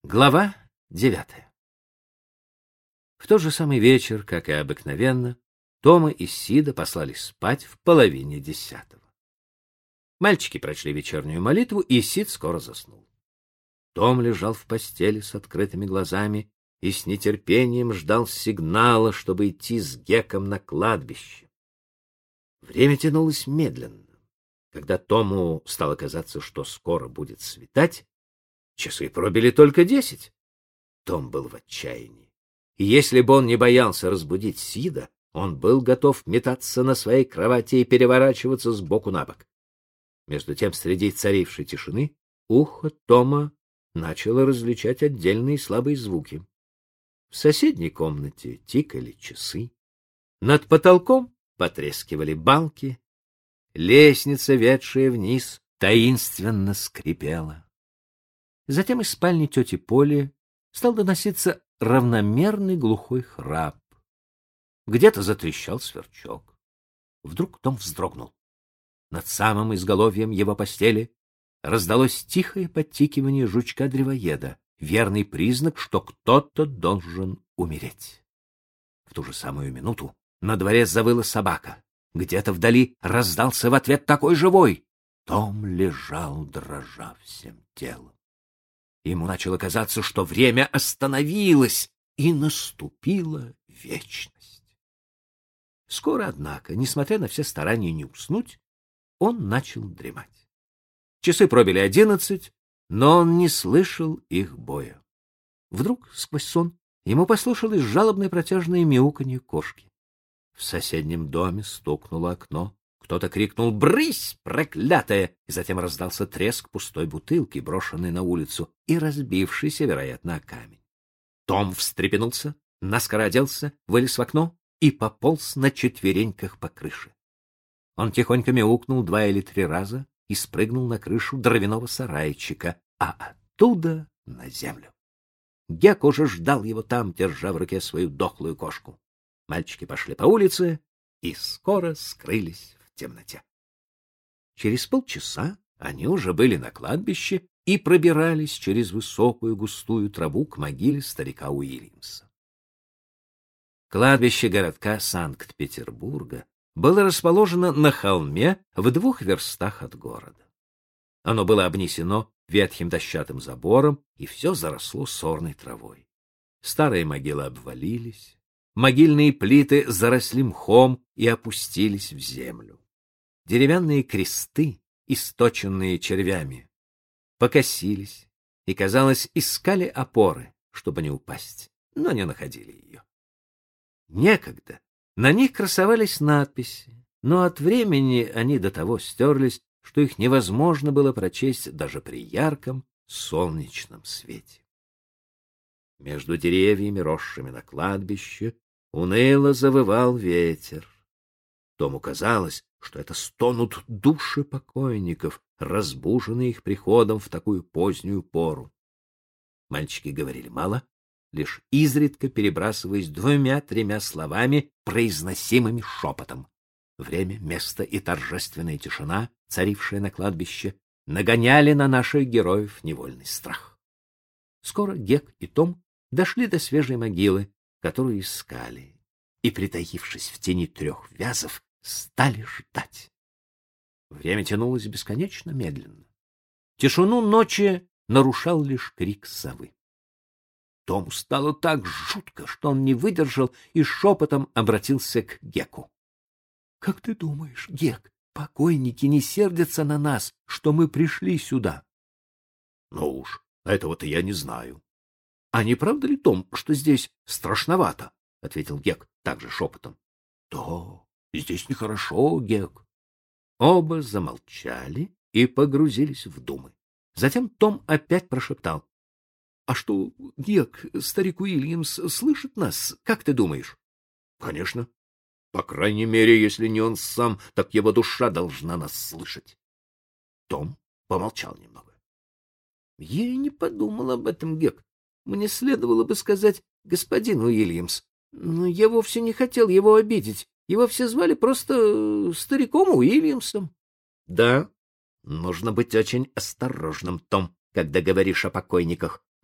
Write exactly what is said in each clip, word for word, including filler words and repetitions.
Глава девятая. В тот же самый вечер, как и обыкновенно, Тома и Сида послали спать в половине десятого. Мальчики прочли вечернюю молитву, и Сид скоро заснул. Том лежал в постели с открытыми глазами и с нетерпением ждал сигнала, чтобы идти с Геком на кладбище. Время тянулось медленно. Когда Тому стало казаться, что скоро будет светать, часы пробили только десять. Том был в отчаянии. И если бы он не боялся разбудить Сида, он был готов метаться на своей кровати и переворачиваться с боку на бок. Между тем, среди царившей тишины, ухо Тома начало различать отдельные слабые звуки. В соседней комнате тикали часы. Над потолком потрескивали балки. Лестница, ведшая вниз, таинственно скрипела. Затем из спальни тети Поли стал доноситься равномерный глухой храп. Где-то затрещал сверчок. Вдруг Том вздрогнул. Над самым изголовьем его постели раздалось тихое подтикивание жучка-древоеда, верный признак, что кто-то должен умереть. В ту же самую минуту на дворе завыла собака. Где-то вдали раздался в ответ такой же вой. Том лежал, дрожа всем телом. Ему начало казаться, что время остановилось, и наступила вечность. Скоро, однако, несмотря на все старания не уснуть, он начал дремать. Часы пробили одиннадцать, но он не слышал их боя. Вдруг, сквозь сон, ему послышалось жалобное протяжное мяуканье кошки. В соседнем доме стукнуло окно. Кто-то крикнул «Брысь, проклятая!» и затем раздался треск пустой бутылки, брошенной на улицу и разбившейся, вероятно, о камень. Том встрепенулся, наскоро оделся, вылез в окно и пополз на четвереньках по крыше. Он тихонько мяукнул два или три раза и спрыгнул на крышу дровяного сарайчика, а оттуда на землю. Гек уже ждал его там, держа в руке свою дохлую кошку. Мальчики пошли по улице и скоро скрылись в темноте. Через полчаса они уже были на кладбище и пробирались через высокую густую траву к могиле старика Уильямса. Кладбище городка Санкт-Петербурга было расположено на холме в двух верстах от города. Оно было обнесено ветхим дощатым забором, и все заросло сорной травой. Старые могилы обвалились, могильные плиты заросли мхом и опустились в землю. Деревянные кресты, источенные червями, покосились и, казалось, искали опоры, чтобы не упасть, но не находили ее. Некогда на них красовались надписи, но от времени они до того стерлись, что их невозможно было прочесть даже при ярком солнечном свете. Между деревьями, росшими на кладбище, уныло завывал ветер. Тому казалось, что это стонут души покойников, разбуженные их приходом в такую позднюю пору. Мальчики говорили мало, лишь изредка перебрасываясь двумя-тремя словами, произносимыми шепотом. Время, место и торжественная тишина, царившая на кладбище, нагоняли на наших героев невольный страх. Скоро Гек и Том дошли до свежей могилы, которую искали, и, притаившись в тени трех вязов, стали ждать. Время тянулось бесконечно медленно. Тишину ночи нарушал лишь крик совы. Тому стало так жутко, что он не выдержал и шепотом обратился к Геку. — Как ты думаешь, Гек, покойники не сердятся на нас, что мы пришли сюда? — Ну уж, этого-то я не знаю. — А не правда ли, Том, что здесь страшновато? — ответил Гек также шепотом. — Да, здесь нехорошо, Гек. Оба замолчали и погрузились в думы. Затем Том опять прошептал. — А что, Гек, старик Уильямс, слышит нас, как ты думаешь? — Конечно. По крайней мере, если не он сам, так его душа должна нас слышать. Том помолчал немного. — Я и не подумал об этом, Гек. Мне следовало бы сказать господин Уильямс, но я вовсе не хотел его обидеть. Его все звали просто стариком Уильямсом. — Да, нужно быть очень осторожным, Том, когда говоришь о покойниках,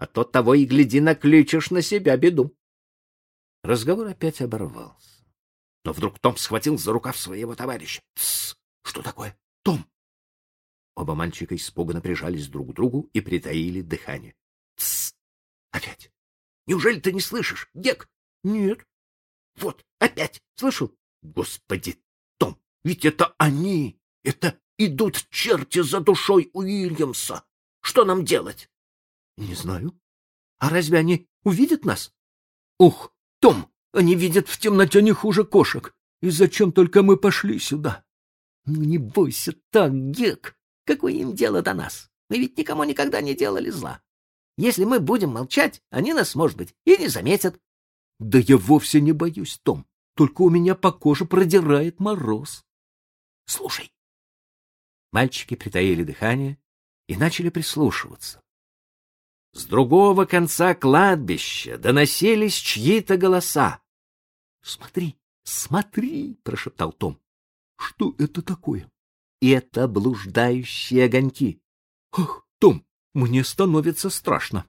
а то того и гляди накличешь на себя беду. Разговор опять оборвался. Но вдруг Том схватил за рукав своего товарища. «Тссс! Что такое? Том!» Оба мальчика испуганно прижались друг к другу и притаили дыхание. «Тссс! Опять! Неужели ты не слышишь, Гек?» «Нет». «Вот, опять! Слышал? Господи, Том, ведь это они! Это идут черти за душой Уильямса! Что нам делать?» «Не знаю. А разве они увидят нас?» «Ух, Том, они видят в темноте не хуже кошек. И зачем только мы пошли сюда?» «Ну не бойся так, Гек! Какое им дело до нас? Мы ведь никому никогда не делали зла. Если мы будем молчать, они нас, может быть, и не заметят». «Да я вовсе не боюсь, Том. Только у меня по коже продирает мороз». «Слушай». Мальчики притаили дыхание и начали прислушиваться. С другого конца кладбища доносились чьи-то голоса. «Смотри, смотри!» — прошептал Том. «Что это такое?» «Это блуждающие огоньки». «Ах, Том, мне становится страшно».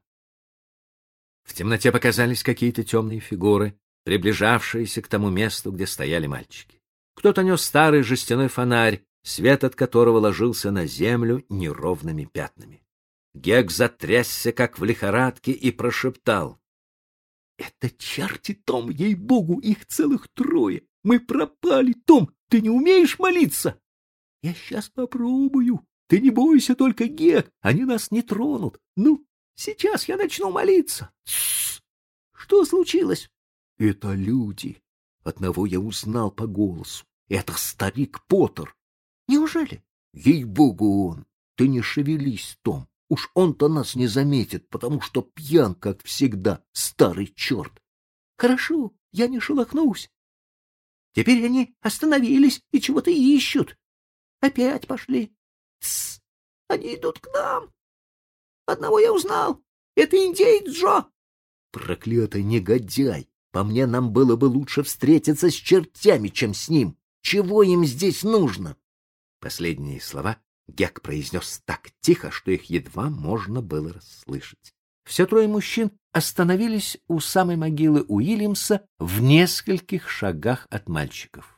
В темноте показались какие-то темные фигуры, приближавшиеся к тому месту, где стояли мальчики. Кто-то нес старый жестяной фонарь, свет от которого ложился на землю неровными пятнами. Гек затрясся, как в лихорадке, и прошептал: «Это черти, Том, ей-богу, их целых трое! Мы пропали, Том! Ты не умеешь молиться?» «Я сейчас попробую. Ты не бойся только, Гек, они нас не тронут. Ну, сейчас я начну молиться». «Тссс! Что случилось?» «Это люди. Одного я узнал по голосу. Это старик Поттер». «Неужели?» «Ей-богу он! Ты не шевелись, Том. Уж он-то нас не заметит, потому что пьян, как всегда, старый черт». «Хорошо, я не шелохнусь. Теперь они остановились и чего-то ищут. Опять пошли. Тссс! Они идут к нам. Одного я узнал. Это индеец Джо». «Проклятый негодяй! По мне, нам было бы лучше встретиться с чертями, чем с ним. Чего им здесь нужно?» Последние слова Гек произнес так тихо, что их едва можно было расслышать. Все трое мужчин остановились у самой могилы Уильямса в нескольких шагах от мальчиков.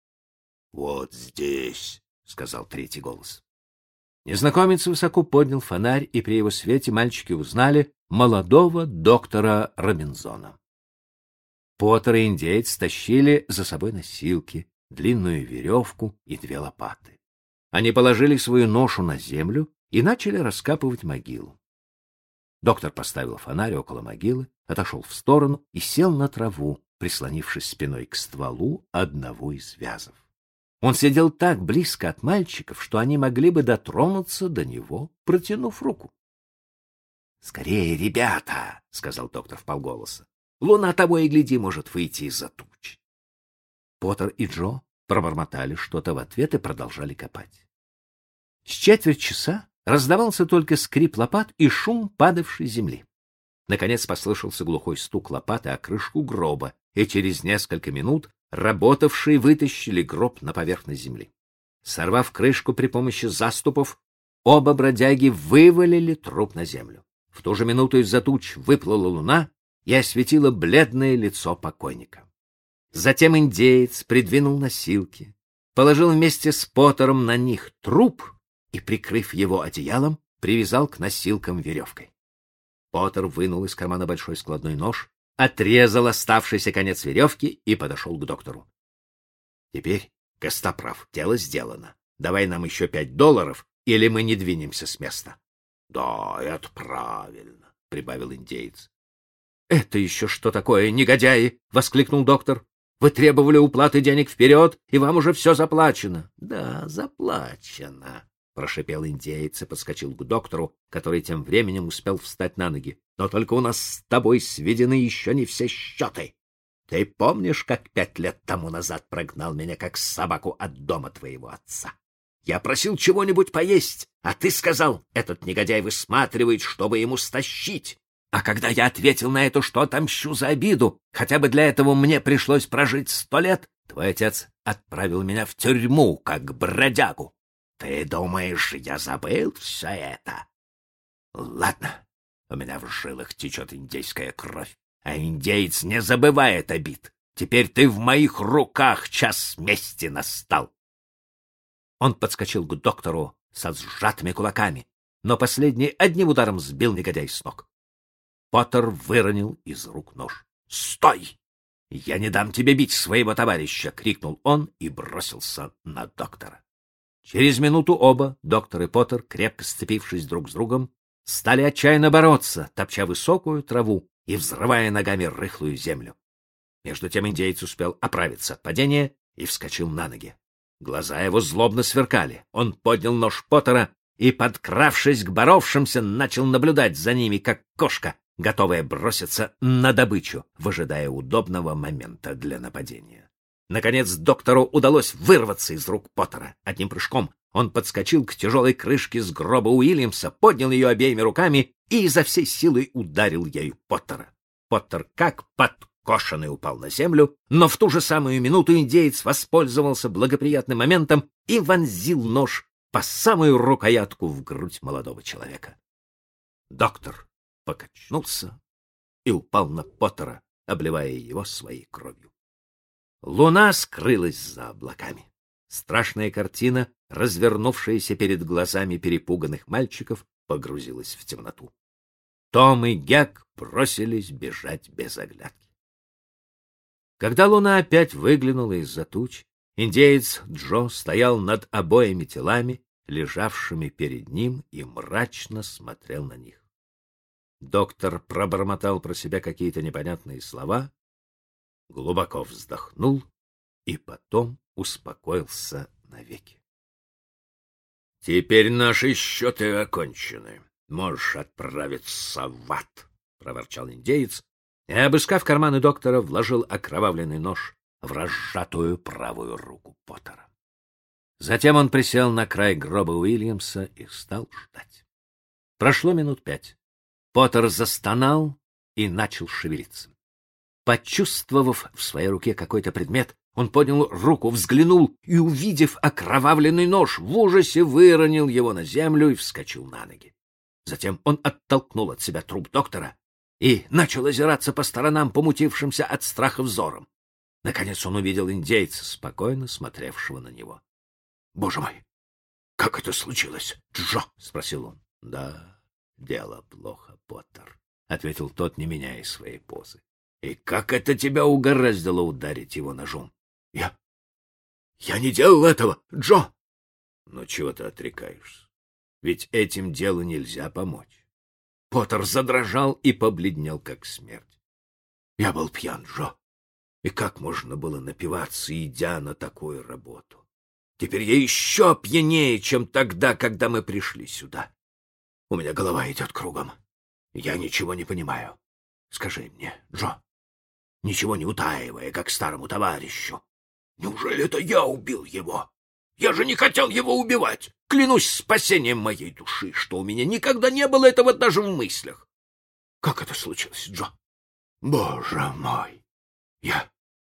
«Вот здесь», — сказал третий голос. Незнакомец высоко поднял фонарь, и при его свете мальчики узнали молодого доктора Робинзона. Поттер и индеец тащили за собой носилки, длинную веревку и две лопаты. Они положили свою ношу на землю и начали раскапывать могилу. Доктор поставил фонарь около могилы, отошел в сторону и сел на траву, прислонившись спиной к стволу одного из вязов. Он сидел так близко от мальчиков, что они могли бы дотронуться до него, протянув руку. — Скорее, ребята, — сказал доктор вполголоса. — Луна того и гляди может выйти из-за туч. Поттер и Джо пробормотали что-то в ответ и продолжали копать. С четверть часа раздавался только скрип лопат и шум падавшей земли. Наконец послышался глухой стук лопаты о крышку гроба, и через несколько минут работавшие вытащили гроб на поверхность земли. Сорвав крышку при помощи заступов, оба бродяги вывалили труп на землю. В ту же минуту из-за туч выплыла луна и осветила бледное лицо покойника. Затем индеец придвинул носилки, положил вместе с Поттером на них труп и, прикрыв его одеялом, привязал к носилкам веревкой. Поттер вынул из кармана большой складной нож, отрезал оставшийся конец веревки и подошел к доктору. — Теперь, Костоправ, дело сделано. Давай нам еще пять долларов, или мы не двинемся с места. — Да, это правильно, — прибавил индеец. — Это еще что такое, негодяи? — воскликнул доктор. — Вы требовали уплаты денег вперед, и вам уже все заплачено. — Да, заплачено, — прошипел индеец и подскочил к доктору, который тем временем успел встать на ноги. — Но только у нас с тобой сведены еще не все счеты. Ты помнишь, как пять лет тому назад прогнал меня как собаку от дома твоего отца? Я просил чего-нибудь поесть, а ты сказал, этот негодяй высматривает, чтобы ему стащить. А когда я ответил на это, что отомщу за обиду, хотя бы для этого мне пришлось прожить сто лет, твой отец отправил меня в тюрьму, как бродягу. Ты думаешь, я забыл все это? Ладно, У меня в жилах течет индейская кровь, а индеец не забывает обид. Теперь ты в моих руках, час мести настал. Он подскочил к доктору со сжатыми кулаками, но последний одним ударом сбил негодяй с ног. Поттер выронил из рук нож. «Стой! Я не дам тебе бить своего товарища!» — крикнул он и бросился на доктора. Через минуту оба, доктор и Поттер, крепко сцепившись друг с другом, стали отчаянно бороться, топча высокую траву и взрывая ногами рыхлую землю. Между тем индеец успел оправиться от падения и вскочил на ноги. Глаза его злобно сверкали. Он поднял нож Поттера и, подкравшись к боровшимся, начал наблюдать за ними, как кошка, готовая броситься на добычу, выжидая удобного момента для нападения. Наконец доктору удалось вырваться из рук Поттера. Одним прыжком он подскочил к тяжелой крышке с гроба Уильямса, поднял ее обеими руками и изо всей силы ударил ею Поттера. Поттер, как подкошенный, упал на землю, но в ту же самую минуту индеец воспользовался благоприятным моментом и вонзил нож по самую рукоятку в грудь молодого человека. Доктор покачнулся и упал на Поттера, обливая его своей кровью. Луна скрылась за облаками. Страшная картина, развернувшаяся перед глазами перепуганных мальчиков, погрузилась в темноту. Том и Гек бросились бежать без оглядки. Когда луна опять выглянула из-за туч, индеец Джо стоял над обоими телами, лежавшими перед ним, и мрачно смотрел на них. Доктор пробормотал про себя какие-то непонятные слова, глубоко вздохнул и потом успокоился навеки. — Теперь наши счеты окончены. Можешь отправиться в ад, — проворчал индеец, и, обыскав карманы доктора, вложил окровавленный нож в разжатую правую руку Поттера. Затем он присел на край гроба Уильямса и стал ждать. Прошло минут пять. Поттер застонал и начал шевелиться. Почувствовав в своей руке какой-то предмет, он поднял руку, взглянул и, увидев окровавленный нож, в ужасе выронил его на землю и вскочил на ноги. Затем он оттолкнул от себя труп доктора и начал озираться по сторонам, помутившимся от страха взором. Наконец он увидел индейца, спокойно смотревшего на него. — Боже мой! Как это случилось, Джо? — спросил он. — Да, дело плохо, Поттер, — ответил тот, не меняя своей позы. — И как это тебя угораздило ударить его ножом? — Я... я не делал этого, Джо! — Ну чего ты отрекаешься? Ведь этим делу нельзя помочь. Поттер задрожал и побледнел, как смерть. — Я был пьян, Джо. И как можно было напиваться, идя на такую работу? Теперь я еще пьянее, чем тогда, когда мы пришли сюда. У меня голова идет кругом. Я ничего не понимаю. Скажи мне, Джо, ничего не утаивая, как старому товарищу, неужели это я убил его? Я же не хотел его убивать. Клянусь спасением моей души, что у меня никогда не было этого даже в мыслях. Как это случилось, Джо? Боже мой! Я...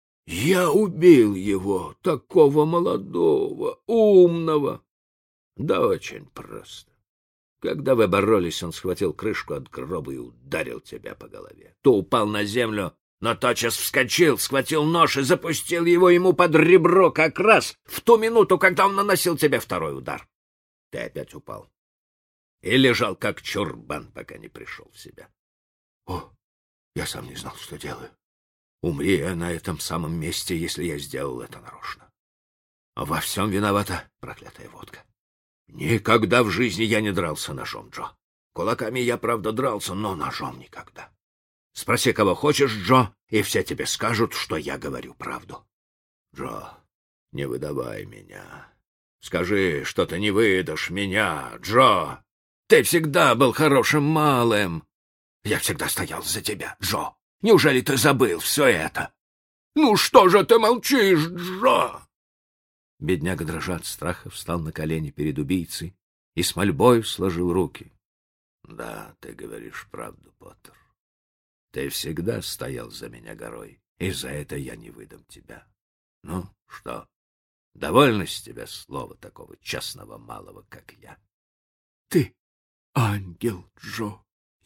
я убил его, такого молодого, умного. Да очень просто. Когда вы боролись, он схватил крышку от гроба и ударил тебя по голове. Ты упал на землю, но тотчас вскочил, схватил нож и запустил его ему под ребро как раз в ту минуту, когда он наносил тебе второй удар. Ты опять упал и лежал как чурбан, пока не пришел в себя. О, я сам не знал, что делаю. Умри я на этом самом месте, если я сделал это нарочно. А во всем виновата проклятая водка. Никогда в жизни я не дрался ножом, Джо. Кулаками я, правда, дрался, но ножом никогда. Спроси, кого хочешь, Джо, и все тебе скажут, что я говорю правду. Джо, не выдавай меня. Скажи, что ты не выдашь меня, Джо. Ты всегда был хорошим малым. Я всегда стоял за тебя, Джо. Неужели ты забыл все это? Ну что же ты молчишь, Джо? Бедняга, дрожа от страха, встал на колени перед убийцей и с мольбой сложил руки. — Да, ты говоришь правду, Поттер. Ты всегда стоял за меня горой, и за это я не выдам тебя. Ну, что, довольно с тебя слова такого честного малого, как я? — Ты ангел, Джо.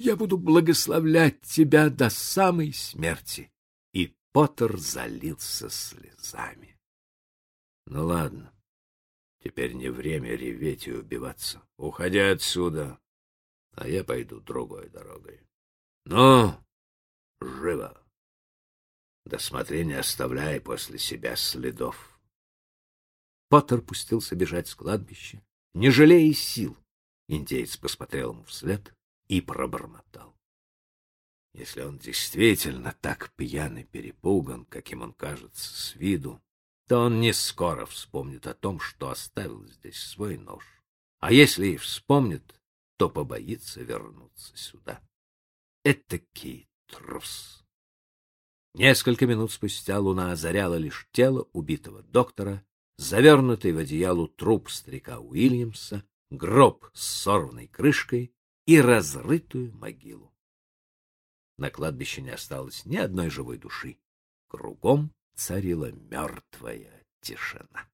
Я буду благословлять тебя до самой смерти. И Поттер залился слезами. Ну ладно, теперь не время реветь и убиваться. Уходи отсюда, а я пойду другой дорогой. Ну, живо. Да смотри, не оставляй после себя следов. Поттер пустился бежать с кладбища, не жалея сил. Индеец посмотрел ему вслед и пробормотал: если он действительно так пьян и перепуган, каким он кажется с виду, то он не скоро вспомнит о том, что оставил здесь свой нож. А если и вспомнит, то побоится вернуться сюда. Этакий трус. Несколько минут спустя луна озаряла лишь тело убитого доктора, завернутый в одеяло труп старика Уильямса, гроб с сорванной крышкой и разрытую могилу. На кладбище не осталось ни одной живой души. Кругом царила мертвая тишина.